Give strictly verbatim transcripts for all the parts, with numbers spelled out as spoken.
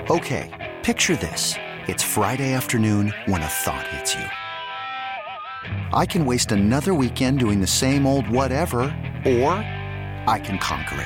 Okay, picture this. It's Friday afternoon when a thought hits you. I can waste another weekend doing the same old whatever, or I can conquer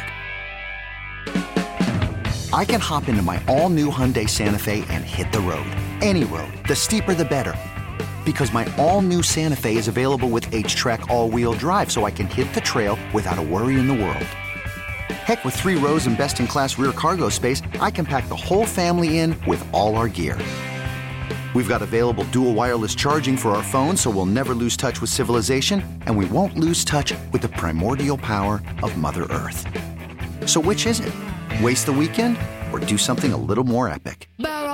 it. I can hop into my all-new Hyundai Santa Fe and hit the road. Any road. The steeper, the better. Because my all-new Santa Fe is available with H-Track all-wheel drive, so I can hit the trail without a worry in the world. Heck, with three rows and best-in-class rear cargo space, I can pack the whole family in with all our gear. We've got available dual wireless charging for our phones, so we'll never lose touch with civilization, and we won't lose touch with the primordial power of Mother Earth. So which is it? Waste the weekend or do something a little more epic?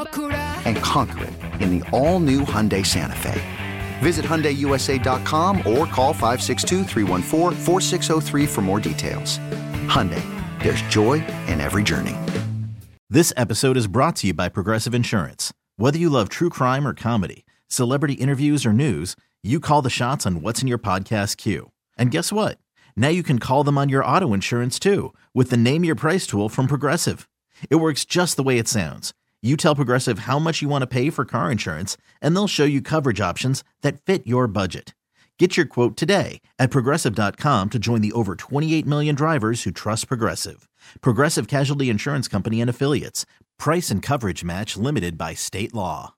And conquer it in the all-new Hyundai Santa Fe. Visit Hyundai U S A dot com or call five six two, three one four, four six zero three for more details. Hyundai, there's joy in every journey. This episode is brought to you by Progressive Insurance. Whether you love true crime or comedy, celebrity interviews or news, you call the shots on what's in your podcast queue. And guess what? Now you can call them on your auto insurance too with the Name Your Price tool from Progressive. It works just the way it sounds. You tell Progressive how much you want to pay for car insurance, and they'll show you coverage options that fit your budget. Get your quote today at Progressive dot com to join the over twenty-eight million drivers who trust Progressive. Progressive Casualty Insurance Company and Affiliates. Price and coverage match limited by state law.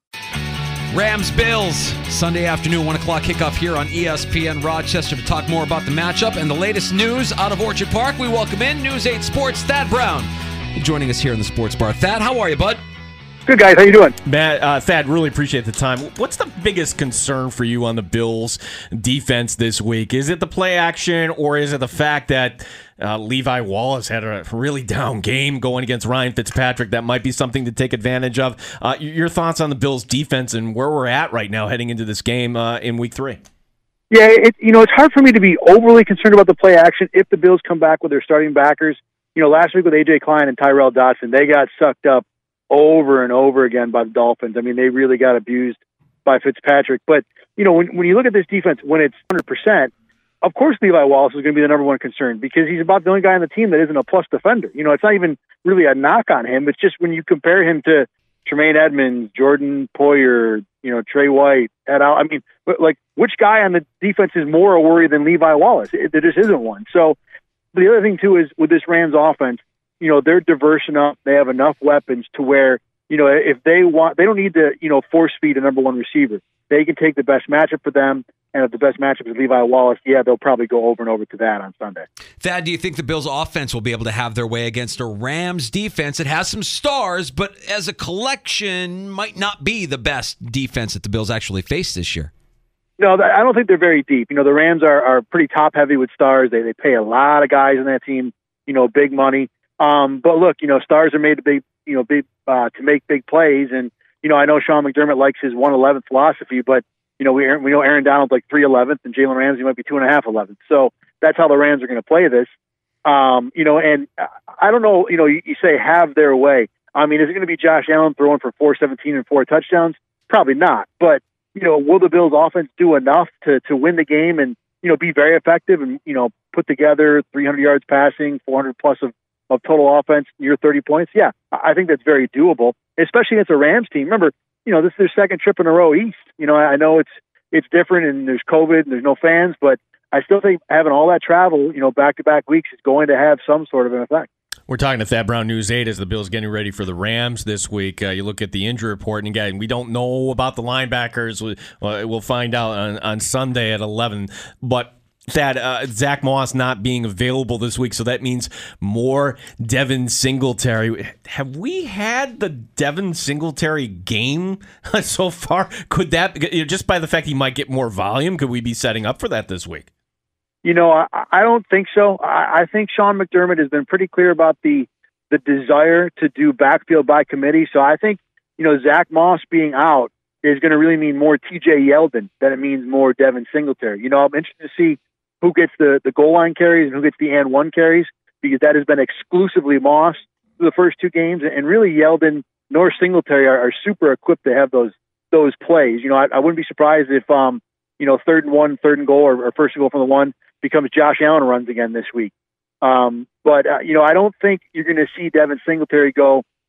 Rams Bills, Sunday afternoon, one o'clock kickoff here on E S P N Rochester. To talk more about the matchup and the latest news out of Orchard Park, we welcome in News eight Sports' Thad Brown, joining us here in the Sports Bar. Thad, how are you, bud? Good, guys. How you doing? Matt, uh, Thad, really appreciate the time. What's the biggest concern for you on the Bills' defense this week? Is it the play action, or is it the fact that uh, Levi Wallace had a really down game going against Ryan Fitzpatrick? That might be something to take advantage of. Uh, your thoughts on the Bills' defense and where we're at right now heading into this game uh, in week three? Yeah, it, you know, it's hard for me to be overly concerned about the play action if the Bills come back with their starting backers. You know, last week with A J Klein and Tyrell Dodson, they got sucked up over and over again by the Dolphins. I mean, they really got abused by Fitzpatrick. But, you know, when when you look at this defense, when it's one hundred percent, of course Levi Wallace is going to be the number one concern because he's about the only guy on the team that isn't a plus defender. You know, it's not even really a knock on him. It's just when you compare him to Tremaine Edmonds, Jordan Poyer, you know, Trey White, Ed Al, I mean, like, which guy on the defense is more a worry than Levi Wallace? It, there just isn't one. So the other thing, too, is with this Rams offense, you know, they're diverse enough. They have enough weapons to where, you know, if they want, they don't need to, you know, force feed a number one receiver. They can take the best matchup for them. And if the best matchup is Levi Wallace, yeah, they'll probably go over and over to that on Sunday. Thad, do you think the Bills' offense will be able to have their way against a Rams defense that has some stars, but as a collection might not be the best defense that the Bills actually face this year? No, I don't think they're very deep. You know, the Rams are, are pretty top-heavy with stars. They they pay a lot of guys on that team, you know, big money. Um, but look, you know, stars are made to big, you know, big uh, to make big plays, and you know, I know Sean McDermott likes his one eleventh philosophy, but you know, we we know Aaron Donald's like three eleventh, and Jalen Ramsey might be two and a half eleventh. So that's how the Rams are going to play this. Um, you know, and I don't know, you know, you, you say have their way. I mean, is it going to be Josh Allen throwing for four seventeen and four touchdowns? Probably not. But you know, will the Bills' offense do enough to to win the game and you know be very effective and you know put together three hundred yards passing, four hundred plus of of total offense, near thirty points? Yeah, I think that's very doable, especially against a Rams team. Remember, you know, this is their second trip in a row east. You know, I know it's it's different and there's COVID and there's no fans, but I still think having all that travel, you know, back-to-back weeks is going to have some sort of an effect. We're talking to Thad Brown, News eight, as the Bills getting ready for the Rams this week. Uh, you look at the injury report, and again, we don't know about the linebackers. We, uh, we'll find out on, on Sunday at eleven, but that uh, Zach Moss not being available this week, so that means more Devin Singletary. Have we had the Devin Singletary game so far? Could that, you know, just by the fact he might get more volume, could we be setting up for that this week? You know, I, I don't think so. I, I think Sean McDermott has been pretty clear about the the desire to do backfield by committee. So I think, you know, Zach Moss being out is going to really mean more T J Yeldon than it means more Devin Singletary. You know, I'm interested to see who gets the, the goal line carries and who gets the and one carries, because that has been exclusively Moss for the first two games. And really Yeldon nor Singletary are, are super equipped to have those those plays. You know, I, I wouldn't be surprised if, um, you know, third and one, third and goal, or, or first and goal from the one becomes Josh Allen runs again this week. Um, but, uh, you know, I don't think you're going to see Devin Singletary go,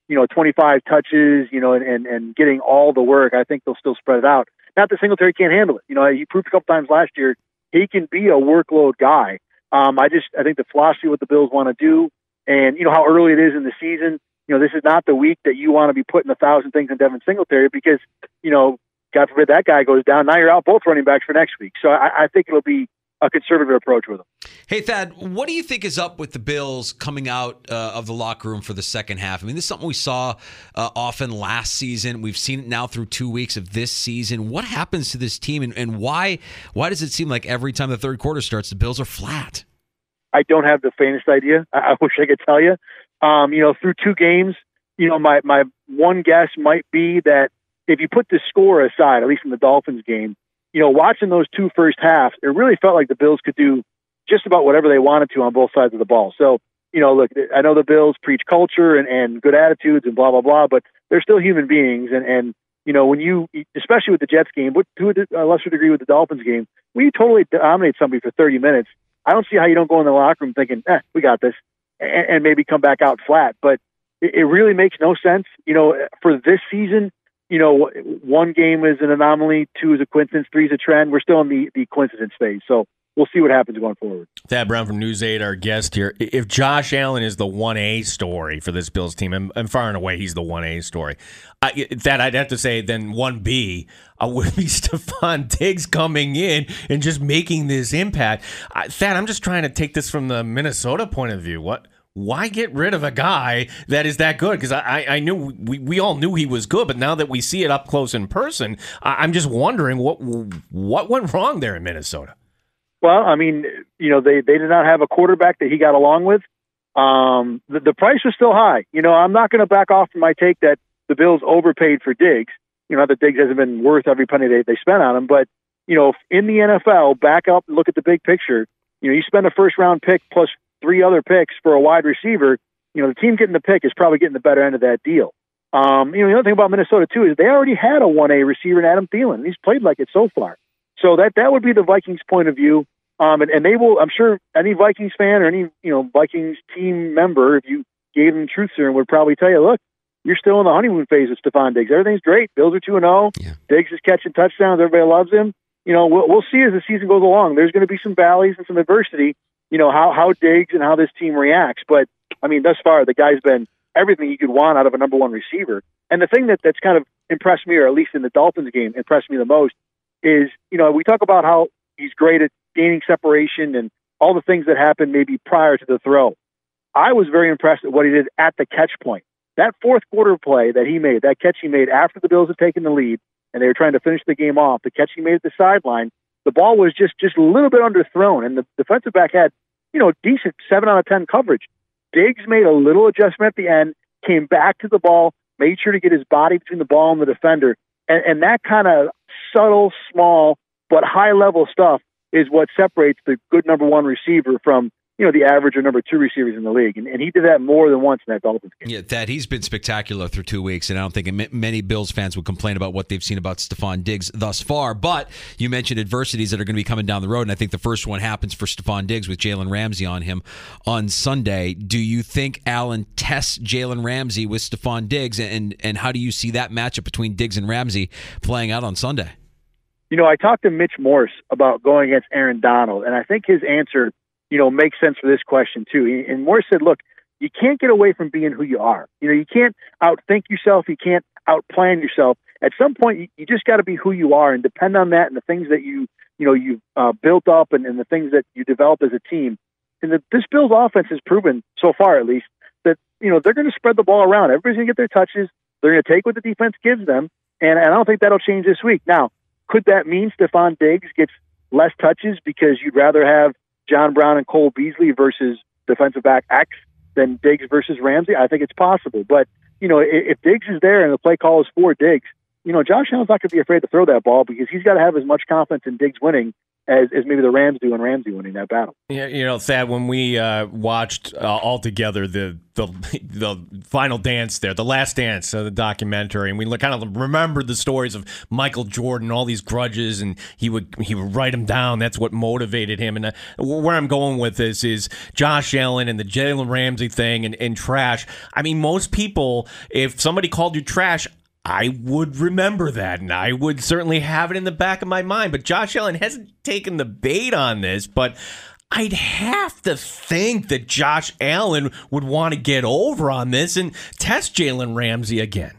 you know, twenty-five touches, you know, and, and, and getting all the work. I think they'll still spread it out. Not that Singletary can't handle it. You know, he proved a couple times last year he can be a workload guy. Um, I just I think the philosophy what the Bills want to do, and you know how early it is in the season. You know, this is not the week that you want to be putting a thousand things in Devin Singletary because, you know, God forbid that guy goes down. Now you're out both running backs for next week. So I, I think it'll be a conservative approach with him. Hey, Thad, what do you think is up with the Bills coming out uh, of the locker room for the second half? I mean, this is something we saw uh, often last season. We've seen it now through two weeks of this season. What happens to this team, and, and why why does it seem like every time the third quarter starts, the Bills are flat? I don't have the faintest idea. I, I wish I could tell you. Um, you know, through two games, you know, my, my one guess might be that if you put the score aside, at least in the Dolphins game, you know, watching those two first halves, it really felt like the Bills could do just about whatever they wanted to on both sides of the ball. So, you know, look, I know the Bills preach culture and, and good attitudes and blah, blah, blah, but they're still human beings. And, and you know, when you, especially with the Jets game, but to a lesser degree with the Dolphins game, when you totally dominate somebody for thirty minutes, I don't see how you don't go in the locker room thinking, eh, we got this, and, and maybe come back out flat. But it, it really makes no sense. You know, for this season, you know, one game is an anomaly, two is a coincidence, three is a trend. We're still in the, the coincidence phase. So we'll see what happens going forward. Thad Brown from News eight, our guest here. If Josh Allen is the one A story for this Bills team, and, and far and away he's the one A story, I, that I'd have to say then one B uh, would be Stefon Diggs coming in and just making this impact. Uh, Thad, I'm just trying to take this from the Minnesota point of view. What? Why get rid of a guy that is that good? Because I, I knew we, we all knew he was good, but now that we see it up close in person, I, I'm just wondering what what went wrong there in Minnesota. Well, I mean, you know, they, they did not have a quarterback that he got along with. Um, the, the price was still high. You know, I'm not going to back off from my take that the Bills overpaid for Diggs. You know, that Diggs hasn't been worth every penny they, they spent on him. But, you know, in the N F L, back up and look at the big picture. You know, you spend a first-round pick plus three other picks for a wide receiver. You know, the team getting the pick is probably getting the better end of that deal. Um, you know, the other thing about Minnesota, too, is they already had a one A receiver in Adam Thielen, and he's played like it so far. So that that would be the Vikings' point of view. Um, and, and they will, I'm sure any Vikings fan or any, you know, Vikings team member, if you gave them truth serum, would probably tell you, look, you're still in the honeymoon phase with Stefon Diggs. Everything's great. Bills are two and oh. Yeah. Diggs is catching touchdowns. Everybody loves him. You know, we'll, we'll see as the season goes along. There's going to be some valleys and some adversity, you know, how, how Diggs and how this team reacts. But, I mean, thus far, the guy's been everything you could want out of a number one receiver. And the thing that, that's kind of impressed me, or at least in the Dolphins game, impressed me the most is, you know, we talk about how he's great at gaining separation and all the things that happened maybe prior to the throw. I was very impressed at what he did at the catch point. That fourth quarter play that he made, that catch he made after the Bills had taken the lead and they were trying to finish the game off, the catch he made at the sideline, the ball was just, just a little bit underthrown, and the defensive back had, you know, decent seven out of ten coverage. Diggs made a little adjustment at the end, came back to the ball, made sure to get his body between the ball and the defender, and, and that kind of subtle, small, but high-level stuff is what separates the good number one receiver from, you know, the average or number two receivers in the league. And, and he did that more than once in that Dolphins game. Yeah, Thad, he's been spectacular through two weeks, and I don't think many Bills fans would complain about what they've seen about Stefon Diggs thus far. But you mentioned adversities that are going to be coming down the road, and I think the first one happens for Stefon Diggs with Jalen Ramsey on him on Sunday. Do you think Allen tests Jalen Ramsey with Stefon Diggs, and, and how do you see that matchup between Diggs and Ramsey playing out on Sunday? You know, I talked to Mitch Morse about going against Aaron Donald, and I think his answer, you know, makes sense for this question too. And Morse said, look, you can't get away from being who you are. You know, you can't outthink yourself. You can't outplan yourself. At some point, you, you just got to be who you are and depend on that and the things that you, you know, you've uh, built up and, and the things that you developed as a team. And the, this Bills offense has proven, so far at least, that, you know, they're going to spread the ball around. Everybody's going to get their touches. They're going to take what the defense gives them. And, and I don't think that'll change this week. Now, could that mean Stefon Diggs gets less touches because you'd rather have John Brown and Cole Beasley versus defensive back X than Diggs versus Ramsey? I think it's possible. But, you know, if, if Diggs is there and the play call is for Diggs, you know, Josh Allen's not going to be afraid to throw that ball because he's got to have as much confidence in Diggs winning as, as maybe the Rams do and Ramsey winning that battle. Yeah, you know, Thad, when we uh, watched uh, all together the, the the final dance there, the last dance of the documentary, and we kind of remembered the stories of Michael Jordan, all these grudges, and he would he would write them down. That's what motivated him. And uh, where I'm going with this is Josh Allen and the Jalen Ramsey thing and, and trash. I mean, most people, if somebody called you trash, I would remember that, and I would certainly have it in the back of my mind. But Josh Allen hasn't taken the bait on this, but I'd have to think that Josh Allen would want to get over on this and test Jalen Ramsey again.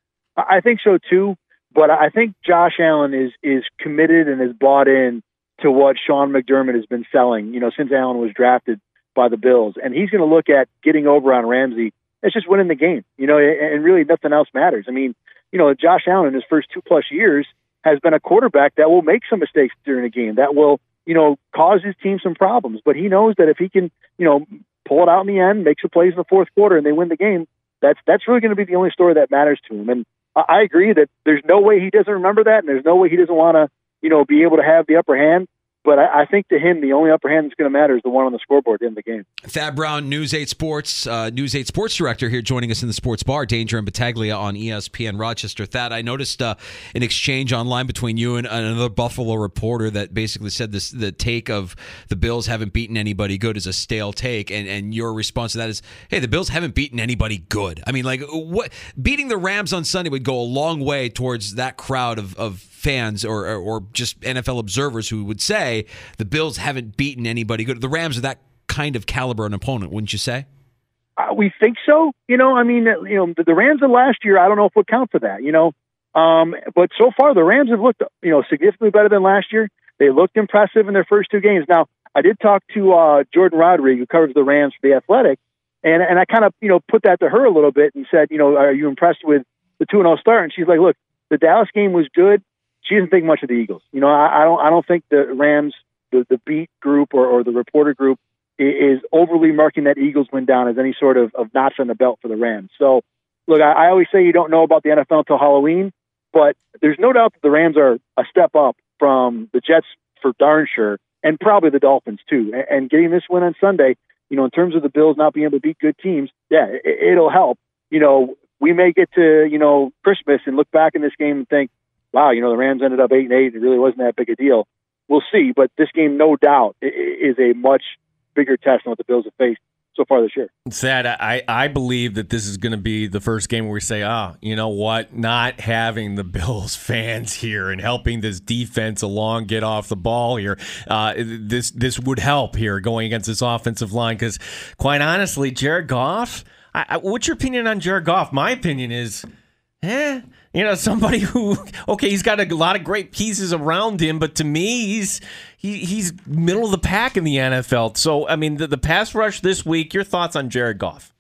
I think so, too. But I think Josh Allen is is committed and is bought in to what Sean McDermott has been selling, you know, since Allen was drafted by the Bills. And he's going to look at getting over on Ramsey. It's just winning the game, you know, and really nothing else matters. I mean, you know, Josh Allen in his first two plus years has been a quarterback that will make some mistakes during a game, that will, you know, cause his team some problems. But he knows that if he can, you know, pull it out in the end, make some plays in the fourth quarter, and they win the game, that's that's really going to be the only story that matters to him. And I agree that there's no way he doesn't remember that, and there's no way he doesn't want to, you know, be able to have the upper hand. But I, I think to him, the only upper hand that's going to matter is the one on the scoreboard in the game. Thad Brown, News eight Sports, uh, News eight Sports Director here joining us in the Sports Bar, Danger and Battaglia on E S P N Rochester. Thad, I noticed uh, an exchange online between you and another Buffalo reporter that basically said this: the take of the Bills haven't beaten anybody good is a stale take, and, and your response to that is, hey, the Bills haven't beaten anybody good. I mean, like, what beating the Rams on Sunday would go a long way towards that crowd of, of fans or, or or just N F L observers who would say the Bills haven't beaten anybody good. The Rams are that kind of caliber an opponent, wouldn't you say? Uh, we think so. You know, I mean, you know, the, the Rams of last year, I don't know if we'll count for that, you know. Um, but so far, the Rams have looked, you know, significantly better than last year. They looked impressive in their first two games. Now, I did talk to uh, Jordan Rodriguez, who covers the Rams for The Athletic, and, and I kind of, you know, put that to her a little bit and said, you know, are you impressed with the two and oh start? And she's like, look, the Dallas game was good. She doesn't think much of the Eagles. You know, I, I don't. I don't think the Rams, the, the beat group or, or the reporter group, is, is overly marking that Eagles win down as any sort of, of notch on the belt for the Rams. So, look, I, I always say you don't know about the N F L until Halloween, but there's no doubt that the Rams are a step up from the Jets for darn sure, and probably the Dolphins too. And, and getting this win on Sunday, you know, in terms of the Bills not being able to beat good teams, yeah, it, it'll help. You know, we may get to you know Christmas and look back in this game and think, wow, you know, the Rams ended up eight and eight. It really wasn't that big a deal. We'll see, but this game, no doubt, is a much bigger test than what the Bills have faced so far this year. Sad. I, I believe that this is going to be the first game where we say, ah, oh, you know what? Not having the Bills fans here and helping this defense along get off the ball here, uh, this this would help here going against this offensive line because, quite honestly, Jared Goff. I, I, what's your opinion on Jared Goff? My opinion is, eh. You know, somebody who, okay, he's got a lot of great pieces around him, but to me, he's he, he's middle of the pack in the N F L. So, I mean, the, the pass rush this week, your thoughts on Jared Goff?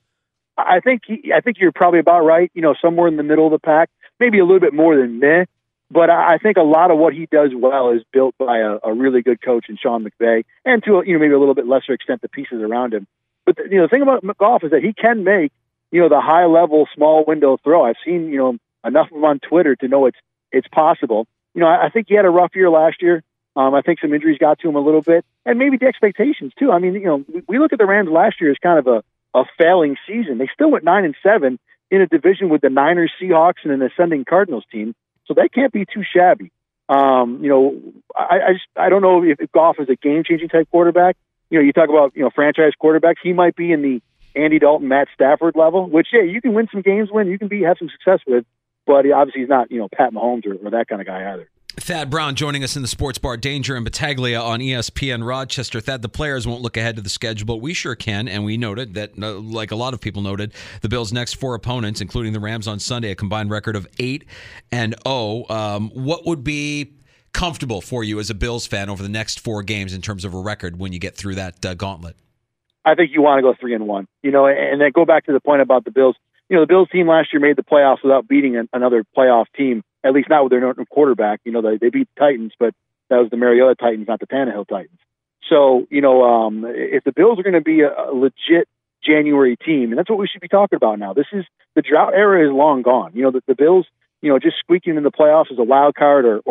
I think he, I think you're probably about right, you know, somewhere in the middle of the pack, maybe a little bit more than meh, but I think a lot of what he does well is built by a, a really good coach in Sean McVay, and to, you know, maybe a little bit lesser extent, the pieces around him. But, the, you know, the thing about Goff is that he can make, you know, the high-level, small window throw. I've seen, you know, enough of them on Twitter to know it's it's possible. You know, I, I think he had a rough year last year. Um, I think some injuries got to him a little bit, and maybe the expectations too. I mean, you know, we, we look at the Rams last year as kind of a, a failing season. They still went nine and seven in a division with the Niners, Seahawks, and an ascending Cardinals team, so they can't be too shabby. Um, you know, I, I just I don't know if, if Goff is a game changing type quarterback. You know, you talk about you know franchise quarterbacks. He might be in the Andy Dalton, Matt Stafford level, which yeah, you can win some games when you can be have some success with. But he, obviously he's not, you know, Pat Mahomes or, or that kind of guy either. Thad Brown joining us in the Sports Bar, Danger and Battaglia on E S P N Rochester. Thad, the players won't look ahead to the schedule, but we sure can, and we noted that, uh, like a lot of people noted, the Bills' next four opponents, including the Rams on Sunday, a combined record of eight and oh. Um, what would be comfortable for you as a Bills fan over the next four games in terms of a record when you get through that uh, gauntlet? I think you want to go three and one, you know, and then go back to the point about the Bills. You know, the Bills team last year made the playoffs without beating an, another playoff team, at least not with their quarterback. You know, they, they beat the Titans, but that was the Mariota Titans, not the Tannehill Titans. So, you know, um, if the Bills are going to be a, a legit January team, and that's what we should be talking about now. This is, the drought era is long gone. You know, the, the Bills, you know, just squeaking in the playoffs as a wild card or, or,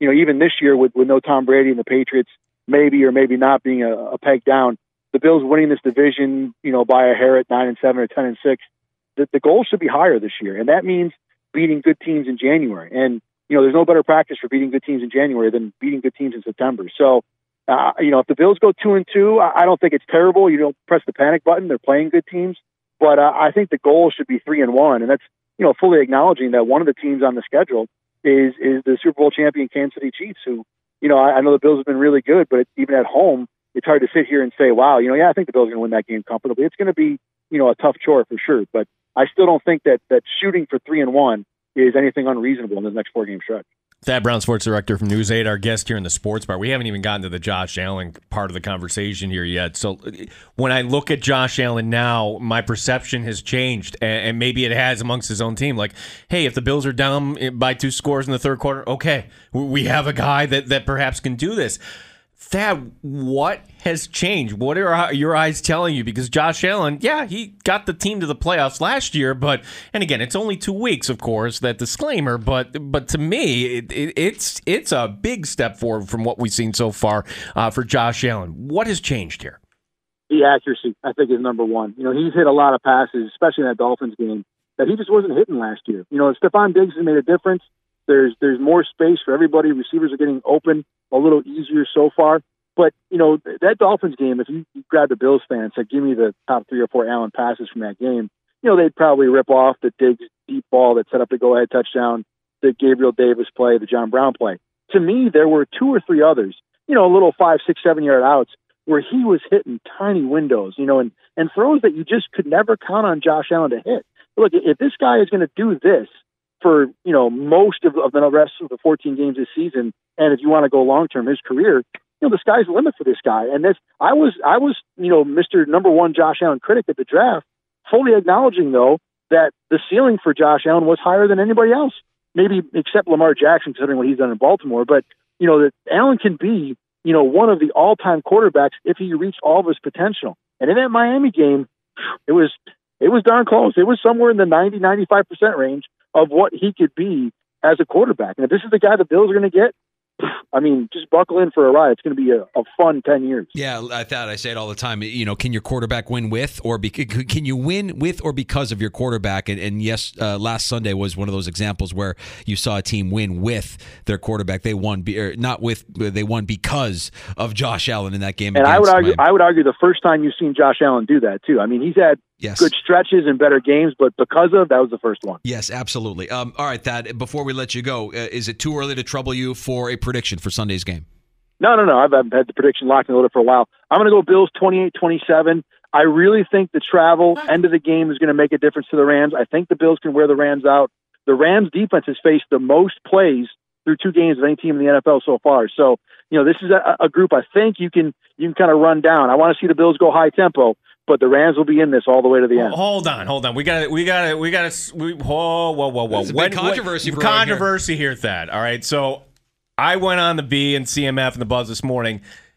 you know, even this year with, with no Tom Brady and the Patriots, maybe or maybe not being a, a peg down, the Bills winning this division, you know, by a hair at nine and seven or ten and six, the, the goal should be higher this year. And that means beating good teams in January. And, you know, there's no better practice for beating good teams in January than beating good teams in September. So, uh, you know, if the Bills go two and two, I, I don't think it's terrible. You don't press the panic button. They're playing good teams. But uh, I think the goal should be three and one. And that's, you know, fully acknowledging that one of the teams on the schedule is is the Super Bowl champion Kansas City Chiefs, who, you know, I, I know the Bills have been really good, but even at home, it's hard to sit here and say, wow, you know, yeah, I think the Bills are going to win that game comfortably. It's going to be, you know, a tough chore for sure. But I still don't think that that shooting for three and one is anything unreasonable in the next four game stretch. Thad Brown, sports director from News eight, our guest here in the Sports Bar. We haven't even gotten to the Josh Allen part of the conversation here yet. So when I look at Josh Allen now, my perception has changed, and maybe it has amongst his own team. Like, hey, if the Bills are down by two scores in the third quarter, okay, we have a guy that, that perhaps can do this. Thad, what has changed? What are your eyes telling you? Because Josh Allen, yeah, he got the team to the playoffs last year, but, and again, it's only two weeks, of course, that disclaimer, but but to me, it, it, it's it's a big step forward from what we've seen so far uh, for Josh Allen. What has changed here? The accuracy, I think, is number one. You know, he's hit a lot of passes, especially in that Dolphins game, that he just wasn't hitting last year. You know, Stephon Diggs has made a difference. There's there's more space for everybody. Receivers are getting open a little easier so far. But, you know, that Dolphins game, if you, you grabbed a Bills fan and said, give me the top three or four Allen passes from that game, you know, they'd probably rip off the Diggs deep ball that set up the go-ahead touchdown, the Gabriel Davis play, the John Brown play. To me, there were two or three others, you know, a little five, six, seven-yard outs where he was hitting tiny windows, you know, and, and throws that you just could never count on Josh Allen to hit. Look, if this guy is going to do this for, you know, most of, of the rest of the fourteen games this season, and if you want to go long-term, his career, you know, the sky's the limit for this guy. And this, I was, I was, you know, Mister Number One Josh Allen critic at the draft, fully acknowledging though that the ceiling for Josh Allen was higher than anybody else, maybe except Lamar Jackson, considering what he's done in Baltimore. But you know that Allen can be, you know, one of the all-time quarterbacks if he reached all of his potential. And in that Miami game, it was, it was darn close. It was somewhere in the ninety, ninety-five percent range of what he could be as a quarterback. And if this is the guy the Bills are going to get, I mean, just buckle in for a ride. It's going to be a, a fun ten years. Yeah, I thought I say it all the time. You know, can your quarterback win with, or be, can you win with or because of your quarterback? And, and yes, uh, last Sunday was one of those examples where you saw a team win with their quarterback. They won, be, or not with, they won because of Josh Allen in that game. And I would argue, Miami. I would argue, the first time you've seen Josh Allen do that too. I mean, he's had yes. good stretches and better games, but because of that was the first one. Yes, absolutely. Um, all right, Thad. Before we let you go, uh, is it too early to trouble you for a prediction for Sunday's game? No, no, no. I've, I've had the prediction locked and loaded for a while. I'm going to go Bills twenty-eight twenty-seven. I really think the travel end of the game is going to make a difference to the Rams. I think the Bills can wear the Rams out. The Rams defense has faced the most plays through two games of any team in the N F L so far. So, you know, this is a, a group I think you can you can kind of run down. I want to see the Bills go high tempo, but the Rams will be in this all the way to the end. Hold on, hold on. We got we got we got to we, whoa, whoa, whoa, whoa. There's a big controversy, when, controversy here. here, Thad. All right, so I went on the B and C M F and the Buzz this morning.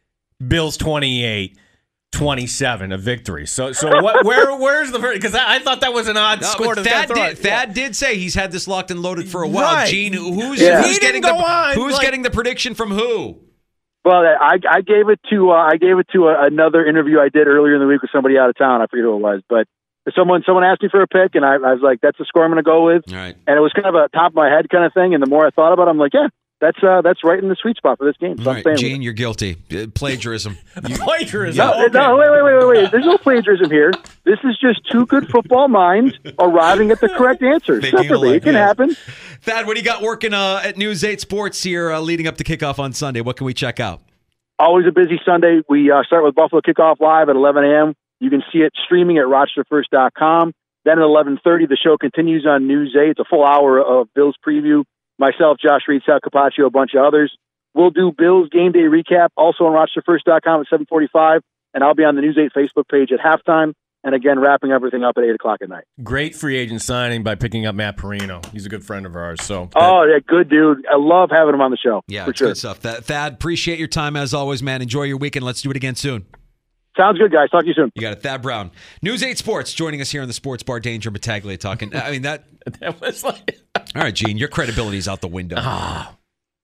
Bills twenty-eight twenty-seven, a victory. So, so what? Where, where's the because I, I thought that was an odd no, score. To Thad, did, yeah. Thad did say he's had this locked and loaded for a while. Right. Gene, who's, yeah. who's getting the on, who's like, getting the prediction from who? Well, I, I gave it to uh, I gave it to a, another interview I did earlier in the week with somebody out of town. I forget who it was, but someone someone asked me for a pick, and I, I was like, "That's the score I'm going to go with." All right. And it was kind of a top of my head kind of thing. And the more I thought about it, I'm like, "Yeah, that's uh, that's right in the sweet spot for this game." So All right, Gene, you're guilty. Uh, plagiarism. You, plagiarism. No, okay. no, wait, wait, wait, wait, wait. There's no plagiarism here. This is just two good football minds arriving at the correct answer. Separately, it can yes. happen. Thad, what do you got working uh, at News eight Sports here, uh, leading up to kickoff on Sunday? What can we check out? Always a busy Sunday. We uh, start with Buffalo Kickoff Live at eleven a.m. You can see it streaming at rochester first dot com. Then at eleven thirty, the show continues on News eight. It's a full hour of Bills preview. Myself, Josh Reed, Sal Capaccio, a bunch of others. We'll do Bills game day recap also on rochester first dot com at seven forty-five, and I'll be on the News eight Facebook page at halftime. And again, wrapping everything up at eight o'clock at night. Great free agent signing by picking up Matt Perino. He's a good friend of ours. So, Oh, yeah, good dude. I love having him on the show. Yeah, for it's sure. good stuff. Thad, Thad, appreciate your time as always, man. Enjoy your weekend. Let's do it again soon. Sounds good, guys. Talk to you soon. You got it. Thad Brown. News eight Sports joining us here on the Sports Bar. Danger Battaglia talking. I mean, that. that was like. All right, Gene, your credibility's out the window. Ah.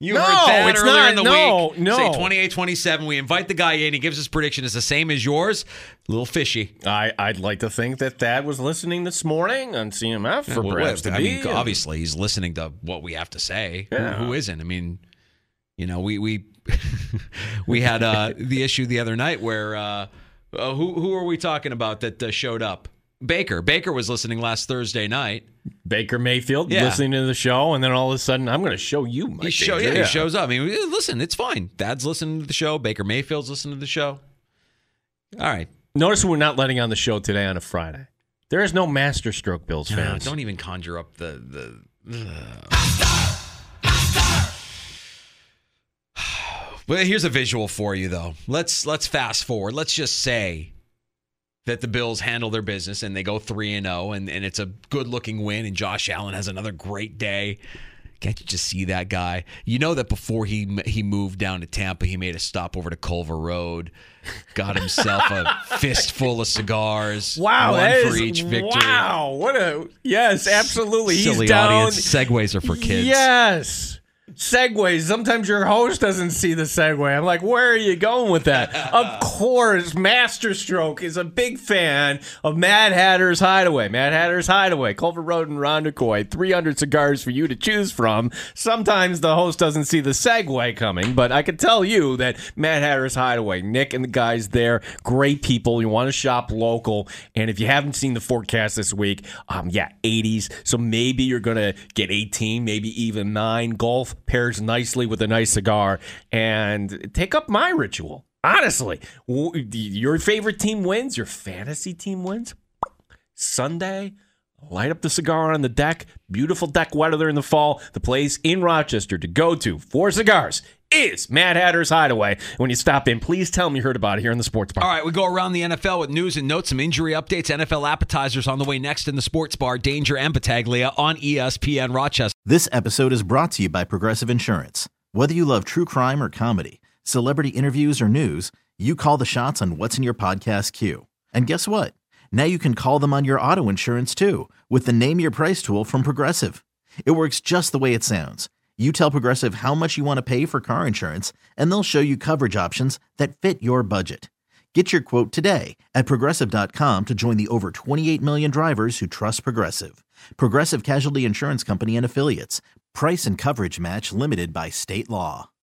You No, heard that it's earlier not. in the No, week. no. Say twenty-eight twenty-seven. We invite the guy in. He gives his prediction. It's the same as yours. A little fishy. I, I'd like to think that Thad was listening this morning on C M F for Well, perhaps to I be. mean, and- obviously, he's listening to what we have to say. Yeah. Who, who isn't? I mean, you know, we we we had uh, the issue the other night where uh, uh, who who are we talking about that uh, showed up? Baker. Baker was listening last Thursday night. Baker Mayfield Yeah. listening to the show, and then all of a sudden, I'm going to show you my He, show, danger. yeah, he shows up. I mean, listen, it's fine. Dad's listening to the show. Baker Mayfield's listening to the show. All right. Notice we're not letting on the show today on a Friday. There is no masterstroke, Bills No, fans. don't even conjure up the the. Well, here's a visual for you, though. Let's let's fast forward. Let's just say that the Bills handle their business and they go three and zero, and and it's a good looking win, and Josh Allen has another great day. Can't you just see that guy? You know that before he he moved down to Tampa, he made a stop over to Culver Road, got himself a fistful of cigars. Wow, one that for is, each victory. wow, what a yes, absolutely. Silly He's down. audience. Segways are for kids. Yes. Segways. Sometimes your host doesn't see the segue. I'm like, where are you going with that? Of course, Masterstroke is a big fan of Mad Hatter's Hideaway. Mad Hatter's Hideaway, Culver Road in Rondequoit. three hundred cigars for you to choose from. Sometimes the host doesn't see the segue coming, but I can tell you that Mad Hatter's Hideaway, Nick and the guys there, great people. You want to shop local. And if you haven't seen the forecast this week, um, yeah, eighties. So maybe you're going to get eighteen, maybe even nine. Golf pairs nicely with a nice cigar, and take up my ritual. Honestly, w- your favorite team wins, your fantasy team wins. Sunday, light up the cigar on the deck. Beautiful deck weather in the fall. The place in Rochester to go to for cigars is Mad Hatter's Hideaway. When you stop in, please tell them you heard about it here in the Sports Bar. All right, we go around the N F L with news and notes, some injury updates, N F L appetizers on the way next in the Sports Bar. Danger and Battaglia on E S P N Rochester. This episode is brought to you by Progressive Insurance. Whether you love true crime or comedy, celebrity interviews or news, you call the shots on what's in your podcast queue. And guess what? Now you can call them on your auto insurance too with the Name Your Price tool from Progressive. It works just the way it sounds. You tell Progressive how much you want to pay for car insurance, and they'll show you coverage options that fit your budget. Get your quote today at Progressive dot com to join the over twenty-eight million drivers who trust Progressive. Progressive Casualty Insurance Company and Affiliates. Price and coverage match limited by state law.